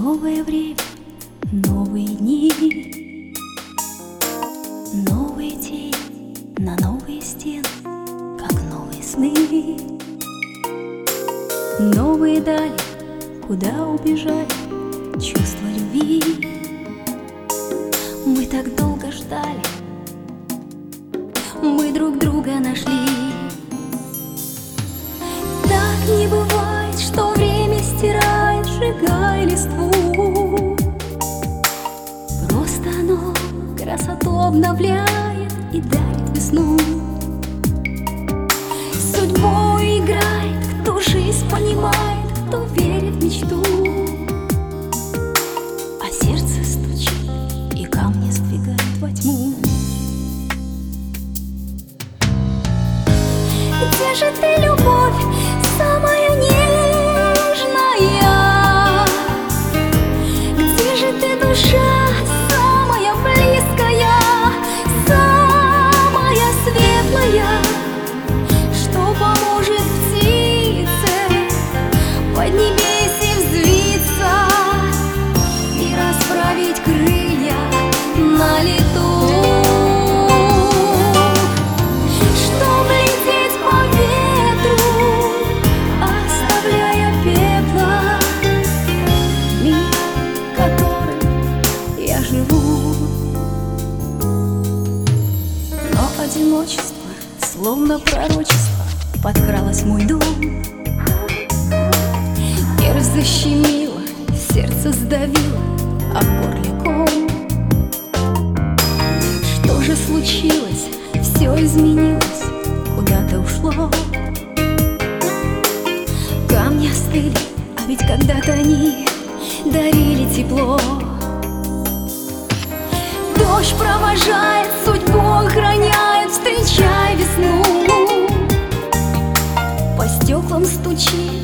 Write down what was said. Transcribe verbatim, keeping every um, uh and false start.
Новое время, новые дни, новые тени на новые стены, как новые сны. Новые дали, куда убежали чувства любви. Мы так долго ждали, мы друг друга нашли. Так не бывает, что время стирает, сжигая листву. Просто оно красоту обновляет и дарит весну. С судьбой играет, кто жизнь понимает, кто верит в мечту. А сердце стучит и камни сдвигает во тьму. Где же ты, любовь, самая нежная? Где же ты, душа, самая близкая, самая светлая, что поможет птице поднебесье взвиться и расправить крылья на лету? Одиночество, словно пророчество, подкралось в мой дом. Нерв защемило, сердце сдавило, а в горле ком. Что же случилось? Все изменилось, куда-то ушло. Камни остыли, а ведь когда-то они дарили тепло. Дождь провожает, судьбу охраняет, встречай весну. По стеклам стучит